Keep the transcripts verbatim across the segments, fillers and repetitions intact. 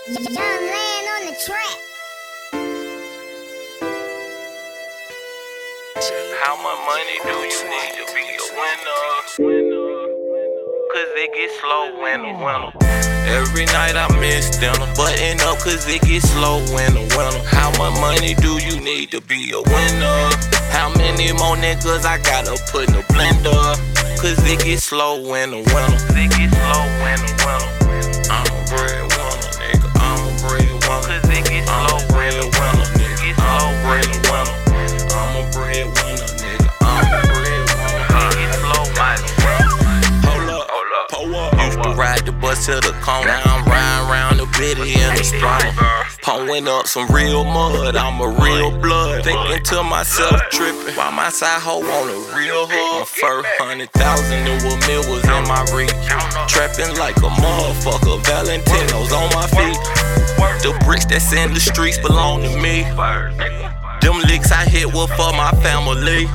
Young land on the track. How much money do you need to be a winner? Cause it gets slow in the winter. Every night I miss dinner, button up cause it gets slow in the winter. How much money do you need to be a winner? How many more niggas I gotta put in the blender? Cause it gets slow in the winter. It gets slow in the winter. I'm a breadwinner, nigga. I'm a breadwinner. Cause it gets slow in the winter. It gets slow in the winter. I'm a breadwinner, nigga. I'm a breadwinner. It gets slow in the winter. Hold up, hold up, pull up. Used to ride the bus to the corner. Now I'm riding around the bitty in the stroller. Pulling up some real mud, I'm a real blood. Thinking to myself, tripping. While my side hoe on a real hood. My first hundred thousand new a meal was in my reach. Trapping like a motherfucker, Valentino's on my feet. The bricks that's in the streets belong to me. Them licks I hit were for my family.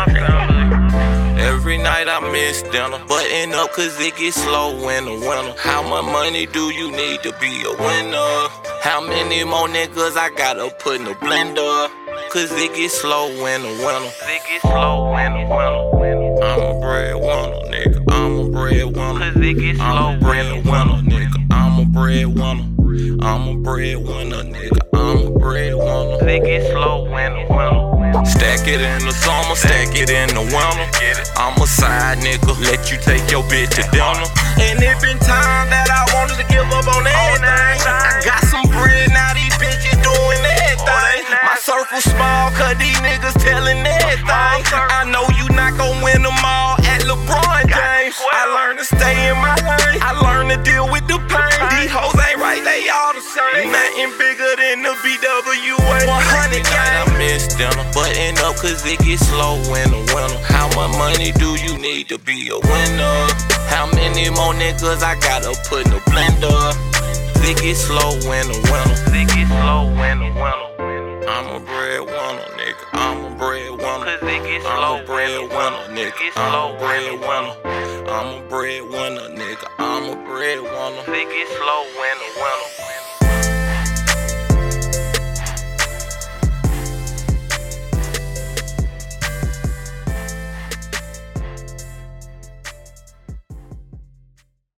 Every night I miss dinner, button up cause it gets slow in the winter. How much money do you need to be a winner? How many more niggas I gotta put in the blender? Cause it gets slow in the winter. It gets slow in the winter. I'm a breadwinner, nigga. I'm a breadwinner. Cause it gets slow in the winter, nigga. I'm a breadwinner. I'm a breadwinner, nigga. I'm a breadwinner. It gets slow in the winter. Stack it in the summer, stack it in the winter. I'm a side nigga, let you take your bitch to dinner. And it been time that I wanted to give up on everything. I got some bread, now these bitches doing everything. My circle small, cause these niggas telling everything. I know you not gon' win them all at LeBron James. I learned to stay in my lane, I learned to deal with the pain. These hoes ain't right, they all the same. Nothing bigger than the B W A one hundred gang. I miss dinner, button up cause it gets slow in the winter. How much money do you need to be a winner? How many more niggas I gotta put in the blender? It gets slow in the winter. It gets slow in the winter. I'm a breadwinner, nigga. I'm a breadwinner. Cause it gets slow in the winter, nigga. I'm a breadwinner. I'm a breadwinner, nigga. I'm a breadwinner. It gets slow in